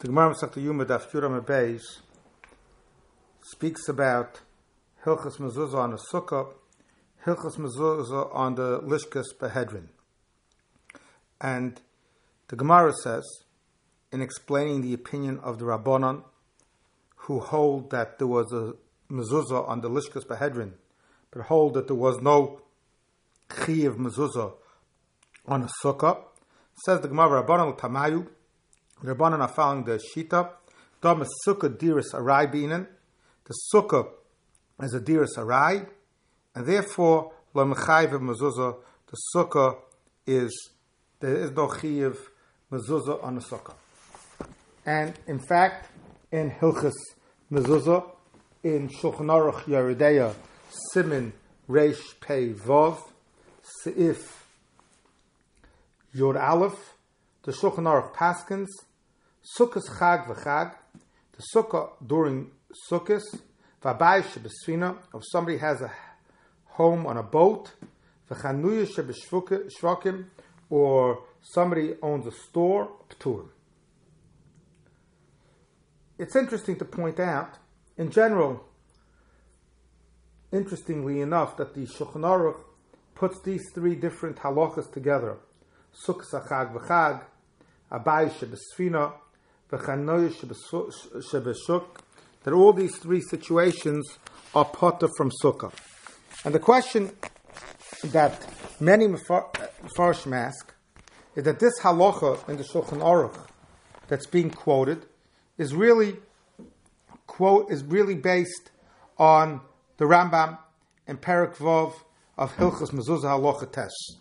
The Gemara Masechta Yuma Daf Yudam Beis speaks about Hilchas Mezuzah on the Sukkah, Hilchas Mezuzah on the Lishkas Behedrin. And the Gemara says, in explaining the opinion of the Rabbanan, who hold that there was a Mezuzah on the Lishkas Behedrin, but hold that there was no Chiyuv Mezuzah on a Sukkah, says the Gemara, Rabbanan Tamayu, the Rabbanan are following the Shita, Dam Sukkah Diris Arai Binan, the Sukkah is a Diris Arai, and therefore, Lo Mechayv Mezuzah, the Sukkah is, there is no Chiyuv Mezuzah on the Sukkah. And in fact, in Hilchas Mezuzah, in Shulchan Aruch Yeridea, Simin Reish Pei Vov, Seif Yod Aleph, the Shulchan Aruch Paskins, Sukkos Chag v'Chag, the Sukkah during Sukkos, V'abayis shebesfina, if somebody has a home on a boat, V'chanuya shebeshvakim, or somebody owns a store, P'turim. It's interesting to point out, in general, interestingly enough, that the Shulchan Aruch puts these three different halachas together. Sukkos Chag v'Chag, Abayis shebesfina, v'chanoy shebeshuk, that all these three situations are potter from Sukkah. And the question that many Mefarshim ask is that this halacha in the Shulchan Aruch that's being quoted is really based on the Rambam and Perek Vov of Hilchas Mezuzah Halacha Tes.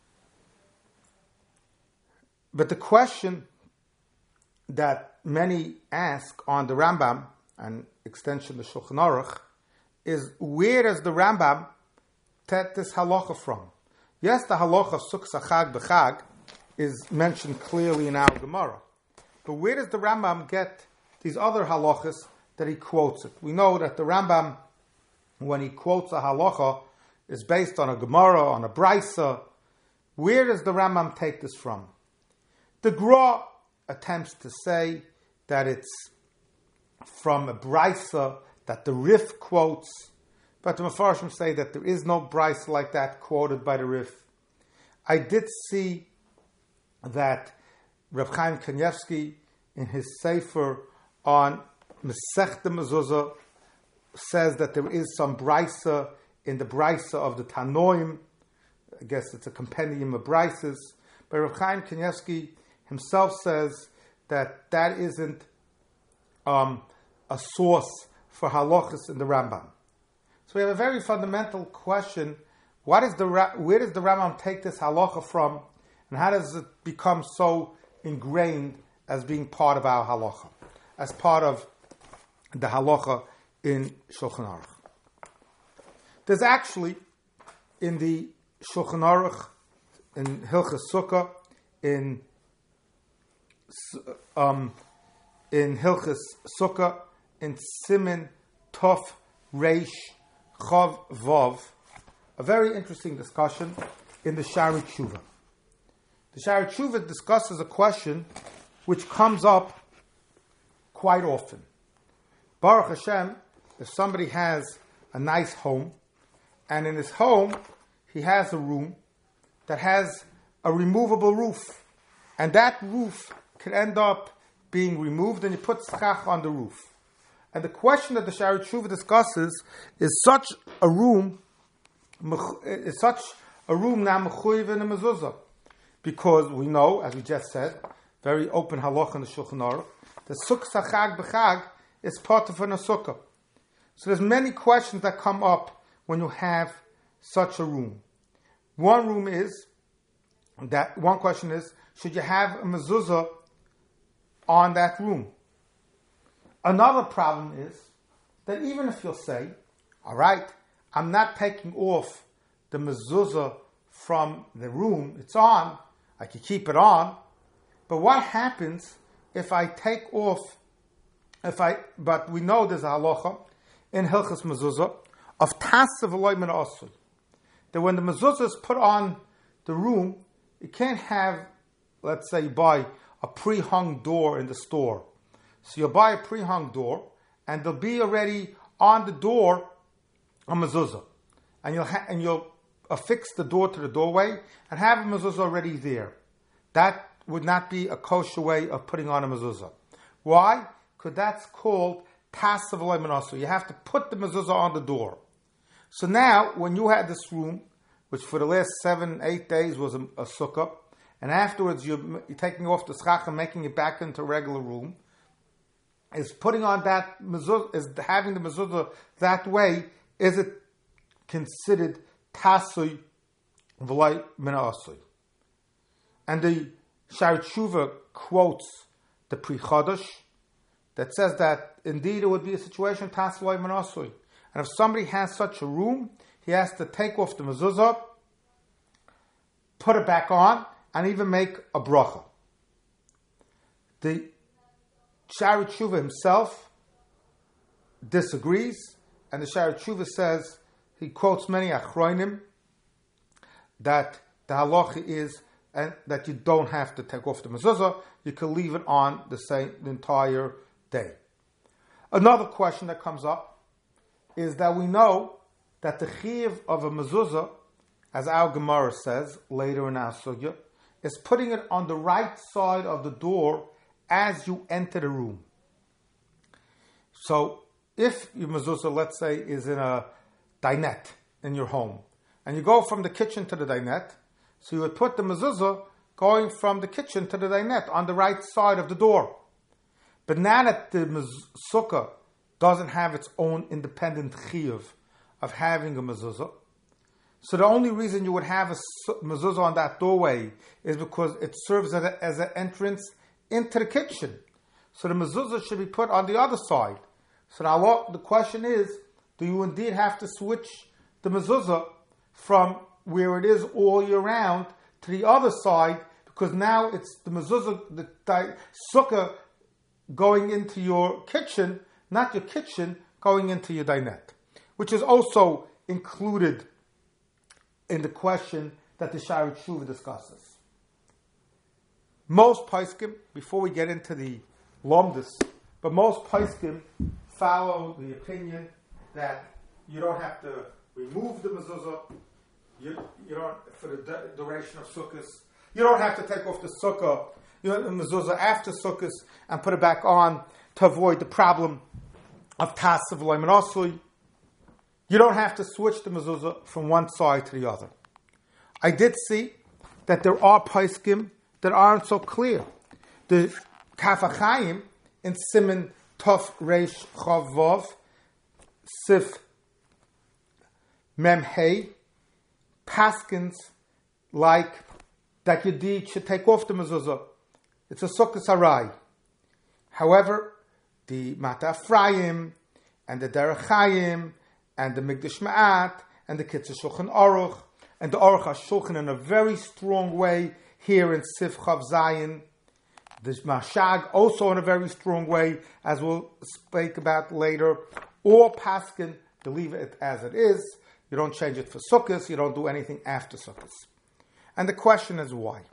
But the question that many ask on the Rambam, and extension the Shulchan Aruch, is where does the Rambam take this halacha from? Yes, the halacha of Sukkos Chag b'Chag is mentioned clearly in our Gemara, but where does the Rambam get these other halachas that he quotes it? We know that the Rambam, when he quotes a halacha, is based on a Gemara, on a Brisa. Where does the Rambam take this from? The Gra attempts to say that it's from a Brisa that the Rif quotes, but the Mefarshim say that there is no Brisa like that quoted by the Rif. I did see that Reb Chaim Kanievsky, in his Sefer on Masechta Mezuzah, says that there is some Brisa in the Brisa of the Tanoim. I guess it's a compendium of Brises. But Reb Chaim Kanievsky himself says that that isn't a source for halachas in the Rambam. So we have a very fundamental question: where does the Rambam take this halacha from, and how does it become so ingrained as being part of our halacha, as part of the halacha in Shulchan Aruch? There's actually in the Shulchan Aruch, in Hilchas Sukkah, in Hilchas Sukkah, in Simin Tov Reish Chav Vov, a very interesting discussion in the Shari Tshuva. The Shari Tshuva discusses a question which comes up quite often. Baruch Hashem, if somebody has a nice home, and in his home he has a room that has a removable roof, and that roof could end up being removed, and you put schach on the roof. And the question that the Shari Tshuva discusses is such a room now mechuyev in a mezuzah, because we know, as we just said, very open halacha in the Shulchan Aruch, that Sukkos Chag b'Chag is part of an sukkah. So there's many questions that come up when you have such a room. One question is, should you have a mezuzah on that room? Another problem is that even if you'll say, all right, I'm not taking off the mezuzah from the room, it's on, I can keep it on, but what happens if I take off, but we know there's a halacha in Hilchas Mezuzah of Tasav Eloi Min Asur, that when the mezuzah is put on the room, you can't have, let's say, buy a pre-hung door in the store, So you'll buy a pre-hung door, and there'll be already on the door a mezuzah, and you'll affix the door to the doorway and have a mezuzah already there. That would not be a kosher way of putting on a mezuzah. Why? Because that's called tasav leimanasu. You have to put the mezuzah on the door. So now, when you had this room, which for the last 7-8 days was a sukkah, and afterwards you're taking off the schach and making it back into a regular room, is putting on that mezuzah, is having the mezuzah that way, is it considered tasui v'lai mina asui? And the Sha'ar Tshuva quotes the Pri Chodesh that says that indeed it would be a situation tasui v'lai mina asui. And if somebody has such a room, he has to take off the mezuzah, put it back on, and even make a bracha. The Sha'ar Tshuva himself disagrees, and the Sha'ar Tshuva says, he quotes many achronim, that the halacha is and that you don't have to take off the mezuzah, you can leave it on the entire day. Another question that comes up is that we know that the chiyuv of a mezuzah, as our Gemara says later in our sugya, is putting it on the right side of the door as you enter the room. So if your mezuzah, let's say, is in a dinette in your home, and you go from the kitchen to the dinette, so you would put the mezuzah going from the kitchen to the dinette on the right side of the door. But now that the sukkah doesn't have its own independent chiyuv of having a mezuzah, so the only reason you would have a mezuzah on that doorway is because it serves as an entrance into the kitchen. So the mezuzah should be put on the other side. So now the question is, do you indeed have to switch the mezuzah from where it is all year round to the other side, because now it's the mezuzah, the sukkah going into your kitchen, not your kitchen going into your dinette, which is also included in the question that the Sha'ar Tshuva discusses. Most poskim, before we get into the lomdus, but most poskim follow the opinion that you don't have to remove the mezuzah. You don't, for the duration of sukkahs, you don't have to take off the sukkah, the mezuzah after sukkahs and put it back on to avoid the problem of tasav v'lai mina asui. You don't have to switch the mezuzah from one side to the other. I did see that there are poskim that aren't so clear. The Kaf HaChaim in Siman Tov Reish Chav Vav Sif Mem Hey paskins like that Yedid should take off the mezuzah. It's a sukkah sarai. However, the Mata Ephraim and the Derech Chaim and the Migdash Ma'at and the Kitzur Shulchan Aruch and the Aruch HaShulchan in a very strong way here in Sif Chav Zayin. The Mashag also in a very strong way, as we'll speak about later. Or Paskin, to leave it as it is. You don't change it for Sukkot, you don't do anything after Sukkot. And the question is why?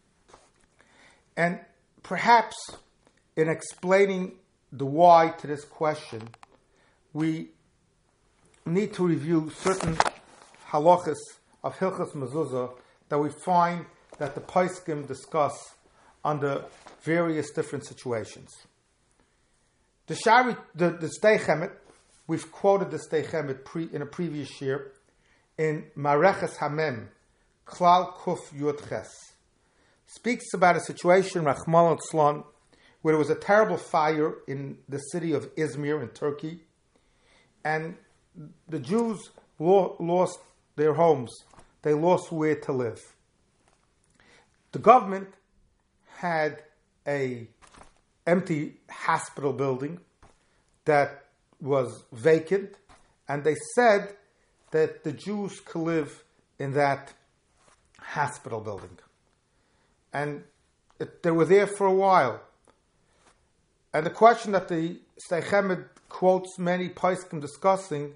And perhaps in explaining the why to this question, we need to review certain halachas of Hilchas Mezuzah that we find that the poskim discuss under various different situations. The Sdei Chemet, we've quoted the Sdei Chemet in a previous year in Mareches Hamem, Klal Kuf Yud Ches. Speaks about a situation, Rachmana litzlan, where there was a terrible fire in the city of Izmir in Turkey, and the Jews lost their homes. They lost where to live. The government had a empty hospital building that was vacant, and they said that the Jews could live in that hospital building. And they were there for a while. And the question that the Sdei Chemet quotes many poskim discussing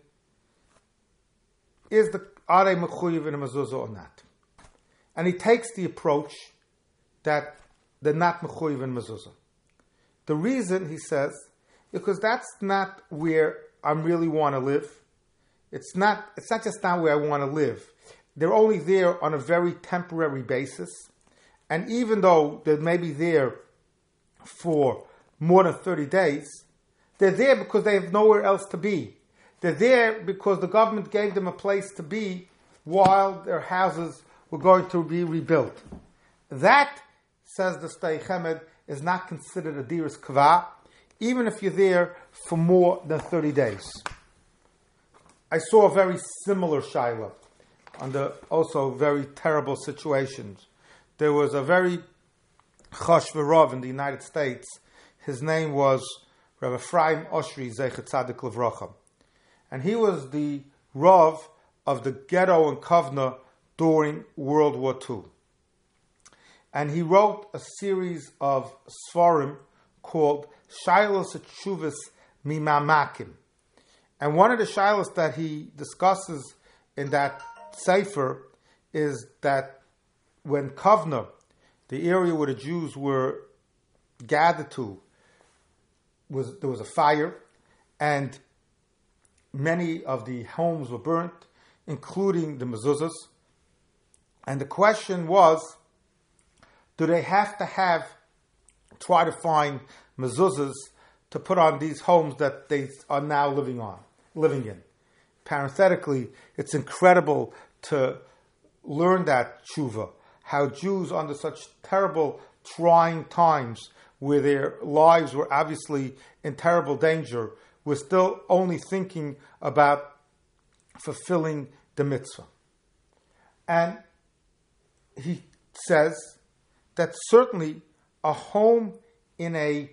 is, are they mechuyev in a mezuzah or not? And he takes the approach that they're not mechuyev in mezuzah. The reason, he says, because that's not where I really want to live. It's not just not where I want to live. They're only there on a very temporary basis. And even though they may be there for more than 30 days, they're there because they have nowhere else to be. They're there because the government gave them a place to be while their houses were going to be rebuilt. That, says the Stei Chemed, is not considered a diras kavah, even if you're there for more than 30 days. I saw a very similar shaila under also very terrible situations. There was a very chashva rav in the United States. His name was Rav Ephraim Oshri Zeichet Tzadik Levracha. And he was the rav of the ghetto in Kovna during World War II. And he wrote a series of svarim called Shailos Tshuvas Mimamakim. And one of the shailos that he discusses in that sefer is that when Kovna, the area where the Jews were gathered to, there was a fire, and many of the homes were burnt, including the mezuzahs. And the question was, do they have to try to find mezuzahs to put on these homes that they are now living in? Parenthetically, it's incredible to learn that tshuva, how Jews under such terrible, trying times where their lives were obviously in terrible danger, were still only thinking about fulfilling the mitzvah. And he says that certainly a home in a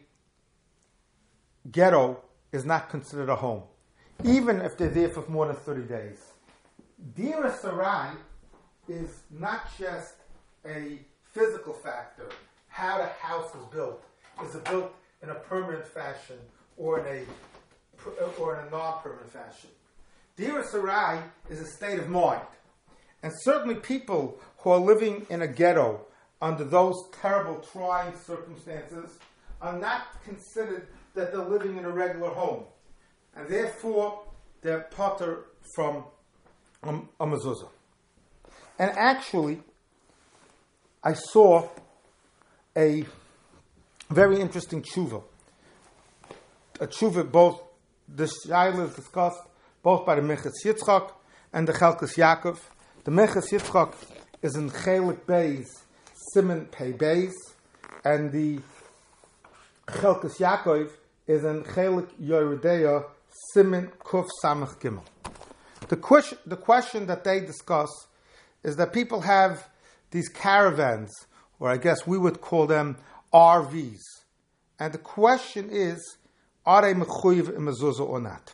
ghetto is not considered a home, even if they're there for more than 30 days. Dira Sarai is not just a physical factor, how the house is built. Is it built in a permanent fashion or in a non-permanent fashion? Dira Sarai is a state of mind. And certainly people who are living in a ghetto under those terrible, trying circumstances are not considered that they're living in a regular home. And therefore, they're potter from a mezuzah. And actually, I saw a very interesting tshuva. A tshuva, both the shaila is discussed both by the Meches Yitzchak and the Chelkas Yaakov. The Meches Yitzchak is in Chelik Beis, Siman Pei Beis, and the Chelkas Yaakov is in Chelik Yeridea, Siman Kuf Samach Gimel. The question that they discuss is that people have these caravans, or I guess we would call them RVs. And the question is, are they mechuyev in mezuzah or not?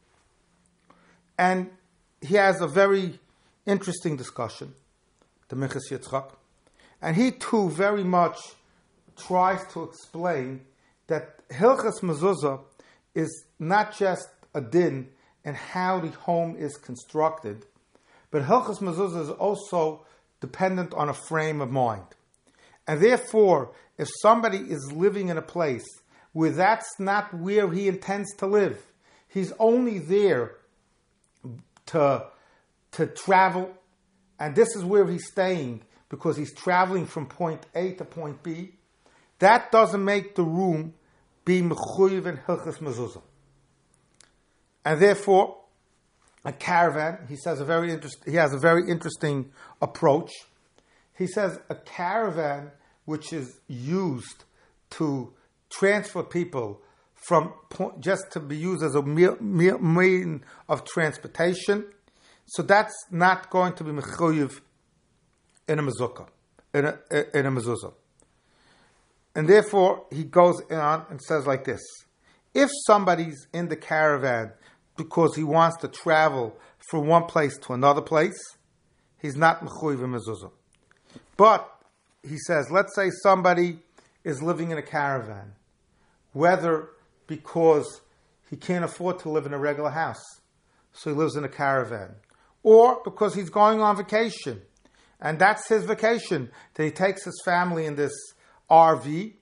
And he has a very interesting discussion, the Meches Yitzchak, and he too very much tries to explain that Hilchas Mezuzah is not just a din in how the home is constructed, but Hilchas Mezuzah is also dependent on a frame of mind. And therefore, if somebody is living in a place where that's not where he intends to live, he's only there to travel, and this is where he's staying because he's traveling from point A to point B, that doesn't make the room be mechuyev in Hilchas Mezuzah. And therefore, a caravan, he has a very interesting approach. He says a caravan which is used to transfer people from just to be used as a mean of transportation, so that's not going to be mechuyev in a mezuzah, in a mezuzah. And therefore, he goes on and says like this: if somebody's in the caravan because he wants to travel from one place to another place, he's not mechuyev in mezuzah. But he says, let's say somebody is living in a caravan, whether because he can't afford to live in a regular house, so he lives in a caravan, or because he's going on vacation, and that's his vacation, that he takes his family in this RV,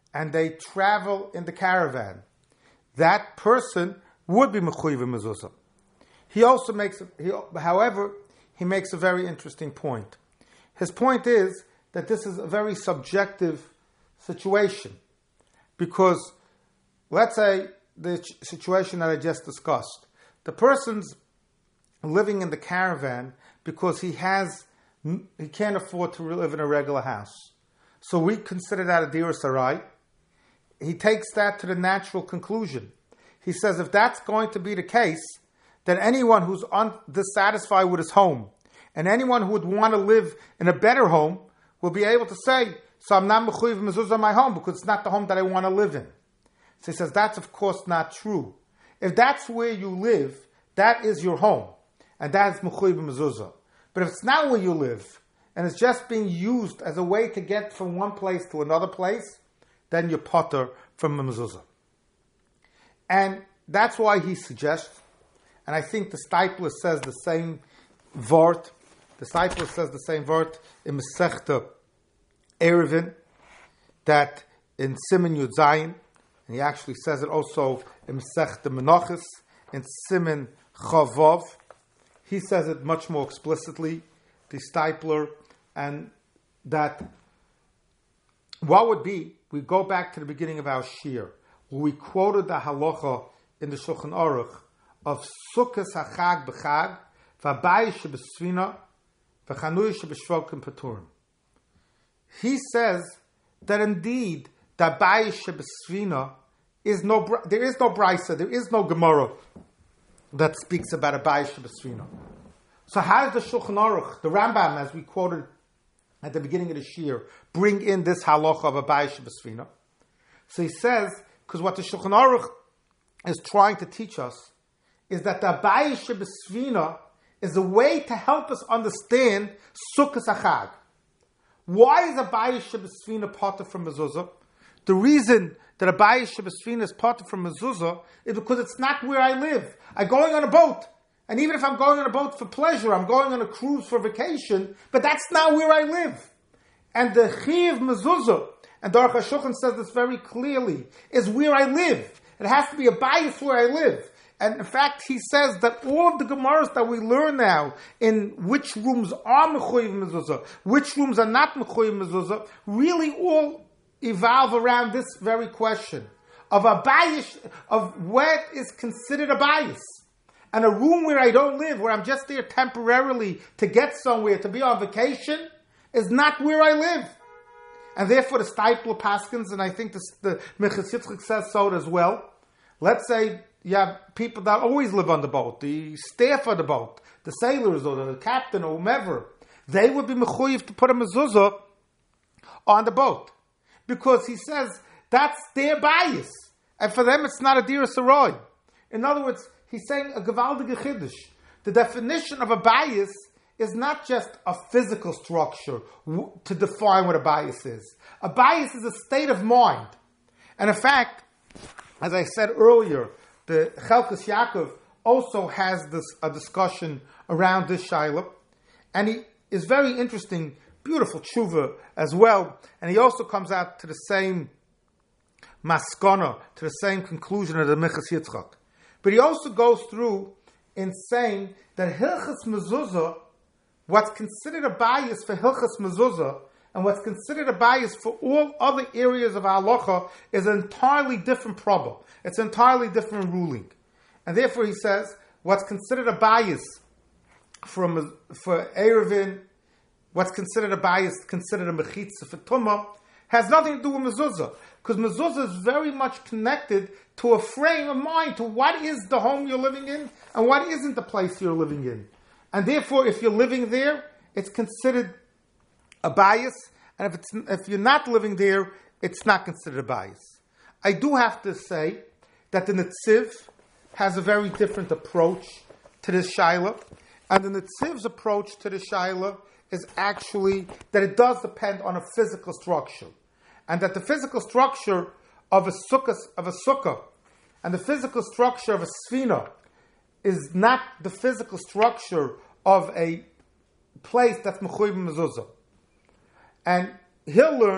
and they travel in the caravan, that person would be mechuyev mezuzah. He also makes, however, he makes a very interesting point. His point is that this is a very subjective situation, because let's say the situation that I just discussed, the person's living in the caravan because he can't afford to live in a regular house. So we consider that a dir sarai. He takes that to the natural conclusion. He says if that's going to be the case, then anyone who's dissatisfied with his home and anyone who would want to live in a better home will be able to say, so I'm not mechuyev mezuzah in my home because it's not the home that I want to live in. So he says that's of course not true. If that's where you live, that is your home, and that is mechuyev mezuzah. But if it's not where you live, and it's just being used as a way to get from one place to another place, then you're potter from the mezuzah. And that's why he suggests, and I think the Steipler says the same word. The Steipler says the same word in Masechta Eruvin, that in Siman Yud Zayin, and he actually says it also in Masechta Menachos, in Siman Chavov. He says it much more explicitly, the Steipler, and that what would be, we go back to the beginning of our shir, where we quoted the halacha in the Shulchan Aruch of Sukkos HaChag B'Chag, V'Abayis Shebesfina, V'Chanuyah Shebeshvokim Paturim. He says that indeed the Abayis Shebesfina there is no brisa, there is no Gemara that speaks about Abayis Shebesfina. So how does the Shulchan Aruch, the Rambam, as we quoted at the beginning of the shir, bring in this halacha of Abayis Shebesfina? So he says, because what the Shulchan Aruch is trying to teach us is that the Abayis Shebesfina is a way to help us understand Sukkos HaChag. Why is Abayis Shebesfina potter from mezuzah? The reason that Abayis Shebesfina is potter from mezuzah is because it's not where I live. I'm going on a boat. And even if I'm going on a boat for pleasure, I'm going on a cruise for vacation, but that's not where I live. And the Chiv Mezuzah, and the Aruch HaShulchan says this very clearly, is where I live. It has to be a bias where I live. And in fact, he says that all of the Gemaras that we learn now, in which rooms are Mechuyev Mezuzah, which rooms are not Mechuyev Mezuzah, really all evolve around this very question of a bias, of what is considered a bias. And a room where I don't live, where I'm just there temporarily to get somewhere, to be on vacation, is not where I live. And therefore the Steipler Paskins, and I think the Minchas Yitzchak says so as well. Let's say you have people that always live on the boat, the staff of the boat, the sailors or the captain or whomever. They would be mechuyev to put a mezuzah on the boat. Because he says that's their bias. And for them it's not a dir sarai. In other words, he's saying a gewaldige chiddush. The definition of a bias is not just a physical structure to define what a bias is. A bias is a state of mind. And in fact, as I said earlier, the Chelkas Yaakov also has a discussion around this shaila, and he is very interesting, beautiful tshuva as well, and he also comes out to the same maskana, to the same conclusion of the Minchas Yitzchak. But he also goes through in saying that Hilchas Mezuzah, what's considered a bias for Hilchas Mezuzah, and what's considered a bias for all other areas of halacha is an entirely different problem. It's an entirely different ruling. And therefore he says, what's considered a bias for Eruvin, what's considered a bias, considered a mechitza for Tumah, has nothing to do with mezuzah. Because mezuzah is very much connected to a frame of mind, to what is the home you're living in, and what isn't the place you're living in. And therefore, if you're living there, it's considered a bias, and if you're not living there, it's not considered a bias. I do have to say that the Netziv has a very different approach to this shaila, and the Netziv's approach to the shaila is actually that it does depend on a physical structure, and that the physical structure of a sukkah, and the physical structure of a sfina is not the physical structure of a place that's mechuyev mezuzah. And he'll learn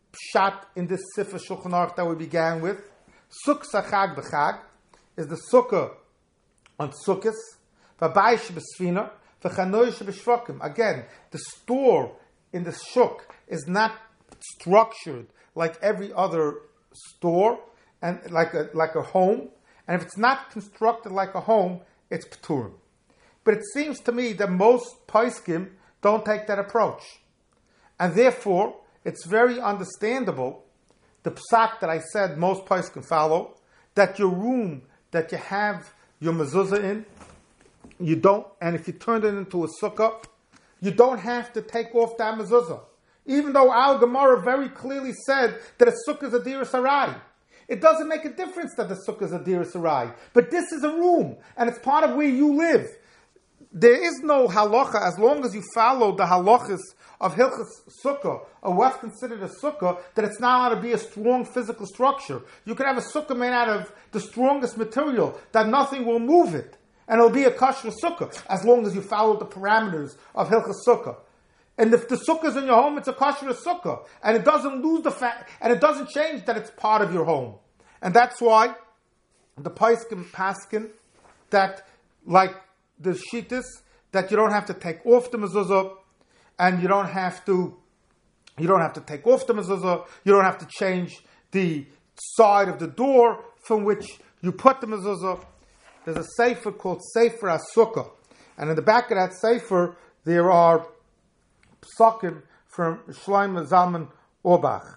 pshat in this Sifra Shulchan Aruch that we began with. Sukkah Chag b'Chag is the sukkah on Sukkos. V'bayis b'Sfina v'chanoish b'Shvakim. Again, the store in the shuk is not structured like every other store and like a home. And if it's not constructed like a home, it's pturim. But it seems to me that most poskim don't take that approach. And therefore, it's very understandable, the psak that I said most poskim follow, that your room that you have your mezuzah in, you don't, and if you turn it into a sukkah, you don't have to take off that mezuzah. Even though Al Gemara very clearly said that a sukkah is a dir sarai. It doesn't make a difference that the sukkah is a dir sarai. But this is a room, and it's part of where you live. There is no halacha, as long as you follow the halachas of Hilchas Sukkah, or what's considered a sukkah, that it's not allowed to be a strong physical structure. You could have a sukkah made out of the strongest material, that nothing will move it. And it'll be a kosher sukkah, as long as you follow the parameters of Hilchas Sukkah. And if the sukkah is in your home, it's a kosher sukkah. And it doesn't lose the fact, and it doesn't change that it's part of your home. And that's why the paskin that, like the shittis, that you don't have to take off the mezuzah, and you don't have to take off the mezuzah, you don't have to change the side of the door from which you put the mezuzah. There's a sefer called Sefer HaSukkah. And in the back of that sefer, there are psakim from Shlomo Zalman Auerbach.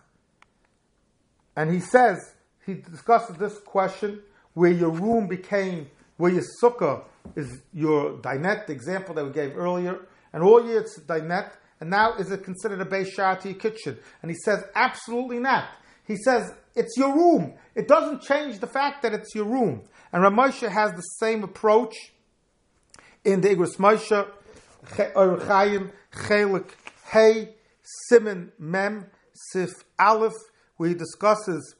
And he discusses this question, where your room became, where your sukkah is your dinette, the example that we gave earlier, and all year it's a dinette, and now is it considered a Beis Shar to your kitchen? And he says, absolutely not. He says, it's your room. It doesn't change the fact that it's your room. And Rav Moshe has the same approach in the Igros Moshe, Orach Chaim, Chelik Hey, Siman Mem, Sif Aleph, where he discusses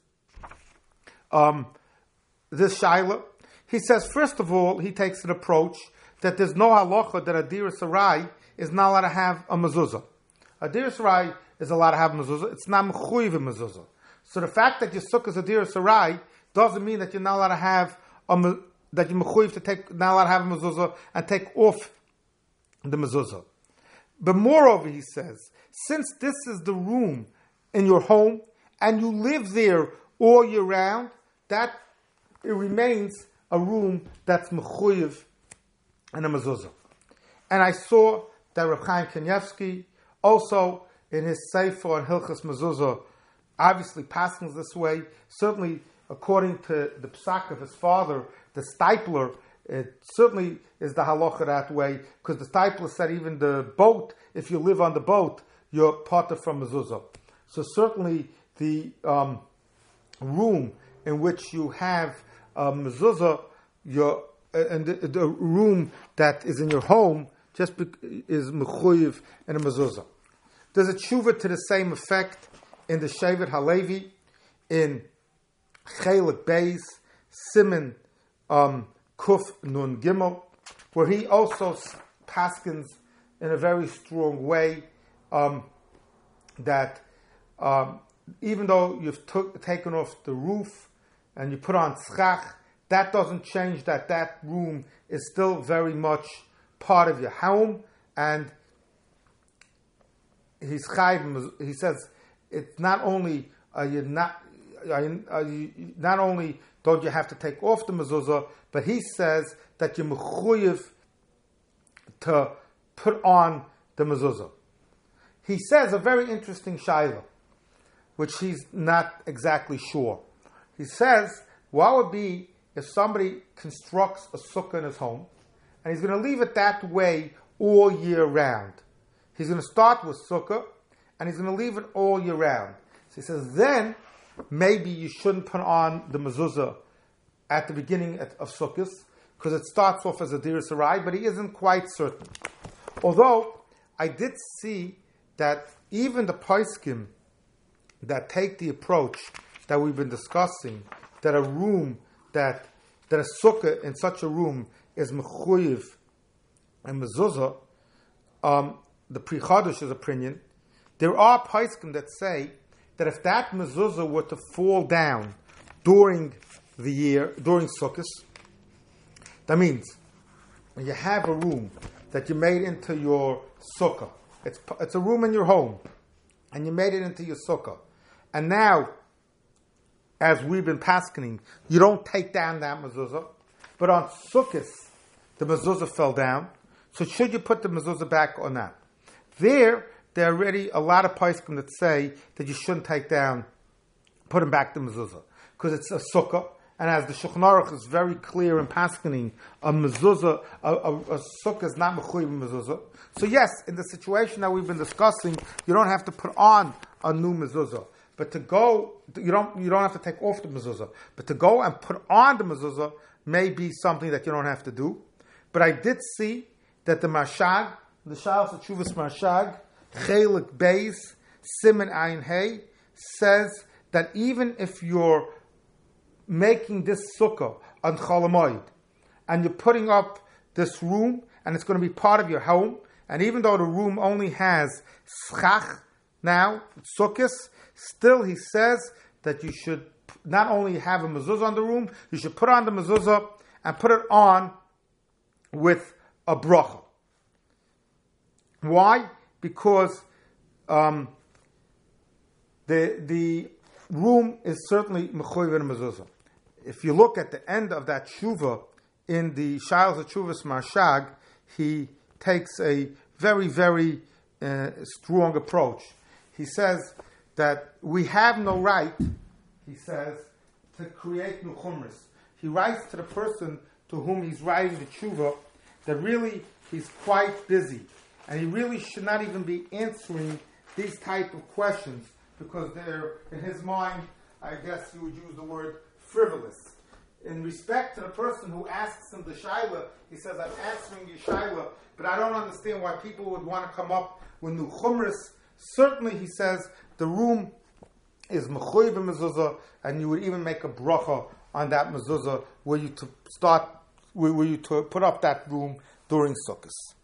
this shaila. He says, first of all, he takes an approach that there's no halacha that a dir sarai is not allowed to have a mezuzah. A dir sarai is allowed to have a mezuzah. It's not mechuyev mezuzah. So the fact that your sukkah is a dir sarai doesn't mean that you're not allowed to have that you're mechuyev to take, not allowed to have a mezuzah and take off the mezuzah. But moreover, he says, since this is the room in your home and you live there all year round, that it remains a room that's mechuyev and a mezuzah. And I saw that Reb Chaim Kanievsky, also in his Sefer on Hilchas Mezuzah, obviously passes this way. Certainly, according to the psak of his father, the Stipler, it certainly is the halacha that way, because the Stipler said even the boat, if you live on the boat, you're parted from mezuzah. So certainly the room in which you have mezuzah, and the room that is in your home is mechuyev and a mezuzah. There's a tshuva to the same effect in the Shevet Halevi, in Chelik Beis, Siman Kuf Nun Gimel, where he also paskins in a very strong way that even though you've taken off the roof and you put on tzchach, that doesn't change that room is still very much part of your home. And he says it's not only not only don't you have to take off the mezuzah, but he says that you're mechuyev to put on the mezuzah. He says a very interesting shaila, which he's not exactly sure. He says, what would be if somebody constructs a sukkah in his home, and he's going to leave it that way all year round? He's going to start with sukkah, and he's going to leave it all year round. So he says, then maybe you shouldn't put on the mezuzah at the beginning of sukkahs, because it starts off as a dir sarai, but he isn't quite certain. Although, I did see that even the poskim that take the approach that we've been discussing, that a room, that a sukkah in such a room is mechuyev and mezuzah, the Pri Chadash's opinion, there are poskim that say that if that mezuzah were to fall down during the year, during Sukkot, that means when you have a room that you made into your sukkah, it's a room in your home, and you made it into your sukkah, and now, as we've been paskening, you don't take down that mezuzah, but on Sukkot, the mezuzah fell down, so should you put the mezuzah back or not? There are already a lot of poskim that say that you shouldn't put him back the mezuzah, because it's a sukkah, and as the Shulchan Aruch is very clear in paskening, a mezuzah, a sukkah is not mechuyev mezuzah. So yes, in the situation that we've been discussing, you don't have to put on a new mezuzah, but to go, you don't have to take off the mezuzah, but to go and put on the mezuzah may be something that you don't have to do. But I did see that the Marshag, the Shalos HaTshuvas Marshag, Chelik Beis, Siman Ayin Hey, says that even if you're making this sukkah on Chol Hamoed, and you're putting up this room, and it's going to be part of your home, and even though the room only has schach now, sukkahs, still he says that you should not only have a mezuzah on the room, you should put on the mezuzah and put it on with a bracha. Why? Because the room is certainly mechuyev in a mezuzah. If you look at the end of that tshuva in the Shalos HaTshuvas Marshag, he takes a very, very strong approach. He says that we have no right, he says, to create new chumras. He writes to the person to whom he's writing the tshuva that really he's quite busy, and he really should not even be answering these type of questions because they're, in his mind, I guess you would use the word frivolous. In respect to the person who asks him the shaila, he says, I'm answering your shaila, but I don't understand why people would want to come up with new chumras. Certainly, he says, the room is mechuyev mezuzah, and you would even make a bracha on that mezuzah where you to put up that room during Sukkot.